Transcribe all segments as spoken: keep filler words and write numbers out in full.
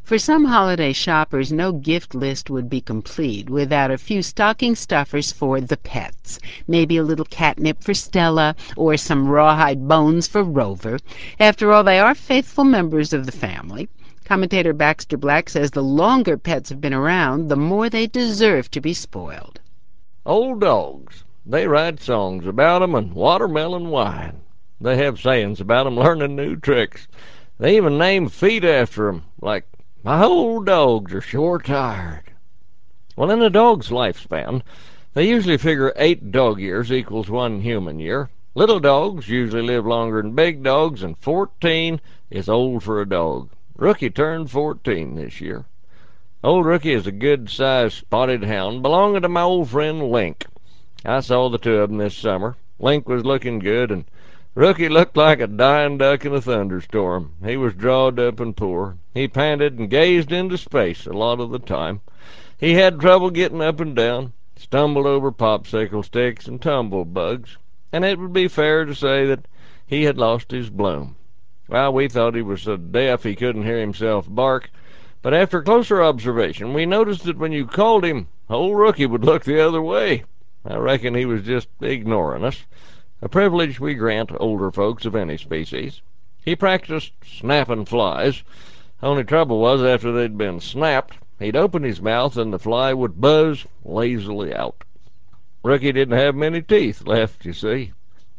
For some holiday shoppers, no gift list would be complete without a few stocking stuffers for the pets. Maybe a little catnip for Stella or some rawhide bones for Rover. After all, they are faithful members of the family. Commentator Baxter Black says the longer pets have been around, the more they deserve to be spoiled. Old dogs, they write songs about 'em and watermelon wine. They have sayings about 'em learning new tricks. They even name feet after 'em, like, "My old dogs are sure tired." Well, in a dog's lifespan, they usually figure eight dog years equals one human year. Little dogs usually live longer than big dogs, and fourteen is old for a dog. Rookie turned fourteen this year. Old Rookie is a good-sized spotted hound belonging to my old friend Link. I saw the two of them this summer. Link was looking good, and Rookie looked like a dying duck in a thunderstorm. He was drawed up and poor. He panted and gazed into space a lot of the time. He had trouble getting up and down, stumbled over popsicle sticks and tumble bugs, and it would be fair to say that he had lost his bloom. Well, we thought he was so deaf he couldn't hear himself bark, but after closer observation we noticed that when you called him, old Rookie would look the other way. I reckon he was just ignoring us, a privilege we grant older folks of any species. He practiced snapping flies. Only trouble was, after they'd been snapped, he'd open his mouth and the fly would buzz lazily out. Rookie didn't have many teeth left, you see.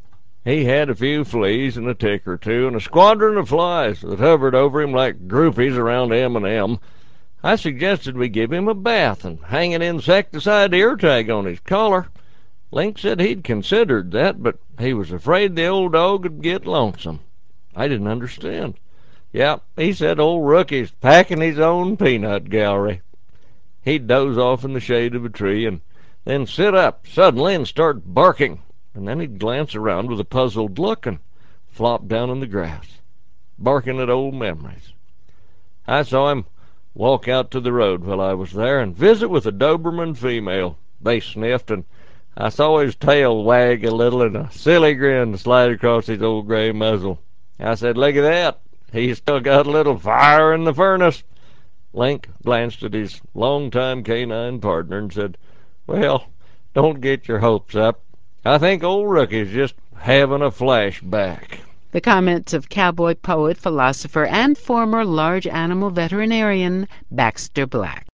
He had a few fleas and a tick or two and a squadron of flies that hovered over him like groupies around M and M. I suggested we give him a bath and hang an insecticide ear tag on his collar. Link said he'd considered that, but he was afraid the old dog would get lonesome. I didn't understand. Yeah, he said old Rookie's packing his own peanut gallery. He'd doze off in the shade of a tree and then sit up suddenly and start barking. And then he'd glance around with a puzzled look and flop down in the grass, barking at old memories. I saw him walk out to the road while I was there and visit with a Doberman female. They sniffed, and I saw his tail wag a little and a silly grin slide across his old gray muzzle. I said, "Look at that. He's still got a little fire in the furnace." Link glanced at his long-time canine partner and said, "Well, don't get your hopes up. I think old Rookie's just having a flashback." The comments of cowboy poet, philosopher, and former large animal veterinarian Baxter Black.